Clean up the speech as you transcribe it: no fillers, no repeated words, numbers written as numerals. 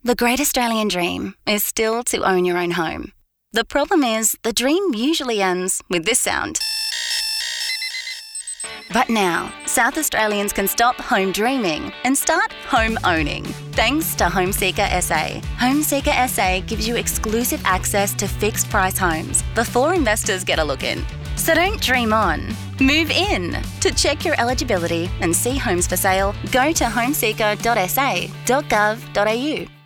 The great Australian dream is still to own your own home. The problem is, the dream usually ends with this sound. But now, South Australians can stop home dreaming and start home owning. Thanks to HomeSeeker SA. HomeSeeker SA gives you exclusive access to fixed price homes before investors get a look in. So don't dream on, move in. To check your eligibility and see homes for sale, go to homeseeker.sa.gov.au.